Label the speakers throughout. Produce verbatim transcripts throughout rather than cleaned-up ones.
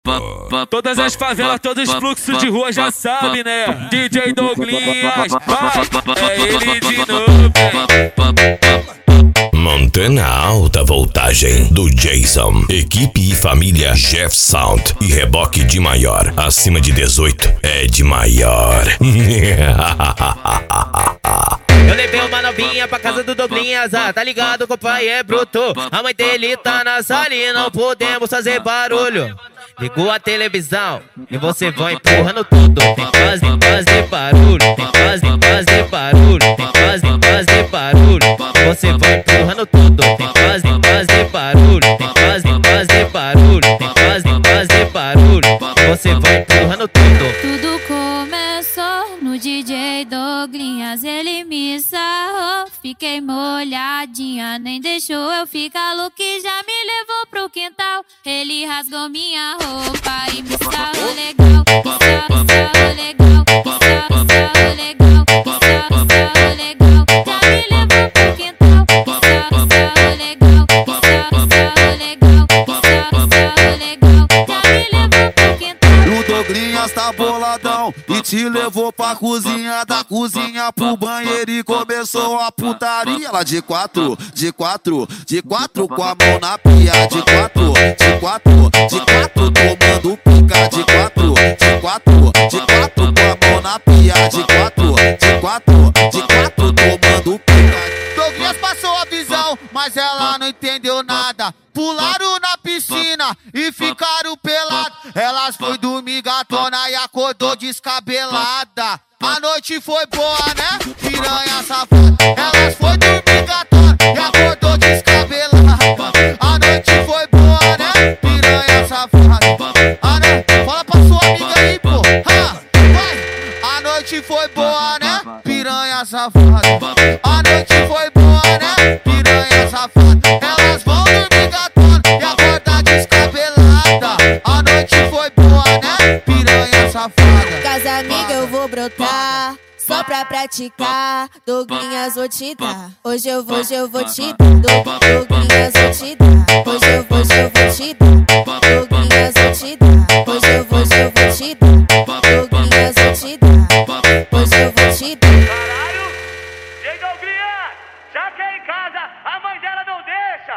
Speaker 1: Todas as favelas, todos os fluxos de rua já sabe, né? D J Douglinhas, vai, é ele de novo,
Speaker 2: Mantendo a alta voltagem do Jason. Equipe e família Jeff Sound. E reboque de maior. Acima de dezoito é de maior.
Speaker 3: Eu levei uma novinha pra casa do Douglinhas, ah, tá ligado que o pai é bruto. A mãe dele tá na sala e não podemos fazer barulho. Ligou a televisão e você vai empurrando tudo. Tem quase, quase barulho. Tem quase, quase barulho. Tem quase, quase barulho. Você vai empurrando tudo. Tem quase, quase barulho. Tem quase, quase barulho. Tem quase, quase barulho. Você vai empurrando tudo.
Speaker 4: Tudo começou no D J Douglinhas, ele me sarrou. Fiquei molhadinha, nem deixou eu ficar louco e já me levou pro quintal. Ele rasgou minha roupa e me sarrou legal. Me sarrou, sarrou legal. Me sarrou, sarrou legal. Me sarrou, sarrou legal. Já me levou pro quintal. Me sarrou, sarrou legal. Me sarrou, sarrou legal. Me sarrou, sarrou legal. Já me levou pro quintal.
Speaker 5: O Douglinhas tá boladão e te levou pra cozinha, da cozinha pro banheiro e começou a putaria. Lá de quatro, de quatro, de quatro com a mão na pia. De quatro, de quatro, de quatro tomando pica. De quatro, de quatro, de quatro com a mão na pia. De quatro, de quatro, de quatro tomando pica. Douglinhas passou a visão, mas ela não entendeu nada. Pularam na piscina e ficaram pelados. Elas foi dormir gatona e acordou descabelada. A noite foi boa, né? Piranha safada. Elas foi dormir gatona e acordou descabelada. A noite foi boa, né? Piranha safada. Ah, né? Fala pra sua amiga aí, pô. Ha, vai. A noite foi boa, né? Piranha safada. A noite foi boa, né? Piranha safada. Elas vão dormir gatona e acordar descabelada. A noite foi boa, né? Piranha safada.
Speaker 6: Casa amiga eu vou brotar, só pra praticar. Douglinhas vou te dar. Hoje eu vou, hoje eu vou te dar. Douglinhas vou te dar. Hoje eu vou, hoje eu vou te dar. Douglinhas vou te dar. Hoje eu vou, hoje eu vou te dar. Douglinhas vou te dar. Hoje eu vou te dar.
Speaker 7: Caralho, J Douglinhas, já que é em casa, a mãe dela não deixa.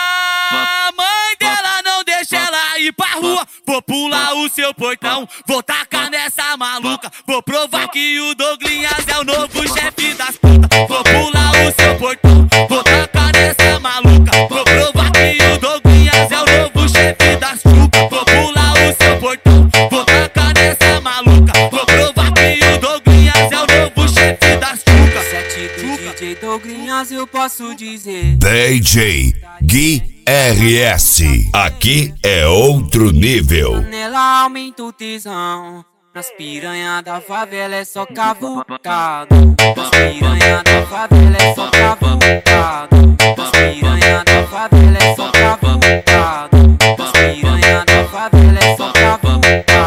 Speaker 1: A mãe dela não deixa ela ir pra rua. Vou pular o seu portão, vou tacar nessa maluca. Vou provar que o Douglinhas é o novo chefe das putas. Vou pular o seu portão, vou tacar nessa maluca. Vou provar que o Douglinhas é o novo chefe das chupas. Vou pular o seu portão, vou tacar nessa maluca. Vou provar que o Douglinhas é o novo chefe das chupas.
Speaker 8: Sete do D J Douglinhas eu posso dizer.
Speaker 2: D J Gui R S. Aqui é outro nível.
Speaker 8: Nela aumenta o tesão. Nas piranha da favela é só cavucado. Nas piranha da favela é só cavucado. Nas piranha da favela é só cavucado. Nas piranha da favela é só cavucado.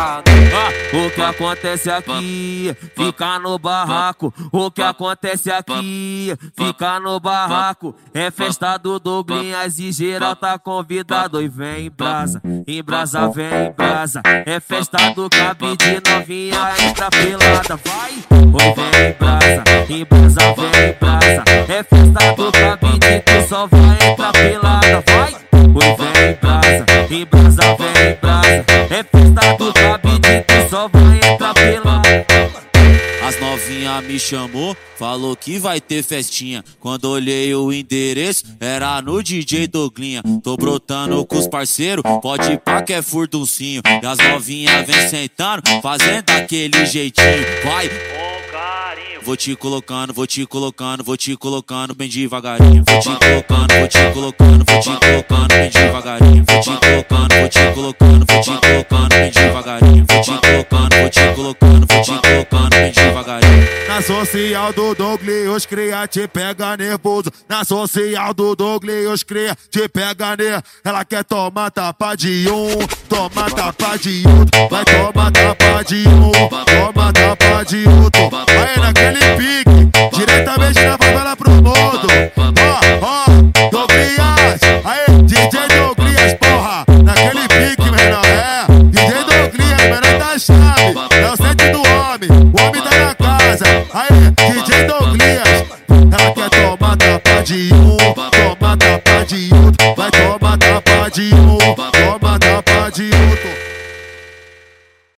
Speaker 1: O que acontece aqui, fica no barraco. O que acontece aqui, fica no barraco. É festa do Douglinhas e geral tá convidado. E vem em brasa, em brasa, vem em brasa. É festa do cabide, novinha entra pelada. Vai, oi, vem em brasa, em brasa, vem em brasa. É festa do cabide, tu só vai entrar pelada. Vai, oi, vem em brasa, em brasa, vem em brasa. É festa do cabide, tu só vai entrar pelada.
Speaker 9: As novinha me chamou, falou que vai ter festinha. Quando olhei o endereço, era no D J Douglinha. Tô brotando com os parceiros, pode ir pra que é furduncinho. E as novinha vem sentando, fazendo aquele jeitinho. Vai,
Speaker 7: Com carinho.
Speaker 9: vou te colocando, vou te colocando, vou te colocando bem devagarinho. Vou te colocando, vou te colocando, vou te colocando bem devagarinho. Vou te colocando, vou te colocando, vou te colocando bem devagarinho. Vou te colocando, vou te colocando, vou te colocando bem devagarinho.
Speaker 5: Na social do Douglinhas cria, te pega nervoso. Na social do Douglinhas cria, te pega nervoso. Ela quer tomar tapa de um, toma tapa de outro. Vai tomar tapa de um, toma tapa de outro. Aí naquele pique, diretamente da favela pro mundo. Ó, ó, Douglinhas, aí D J Douglinhas, porra. Naquele pique, menor, é D homem tá na casa. Aí, D J Douglinhas. Ela quer tomar tapa de um, toma tapa de outro, vai tomar tapa de um.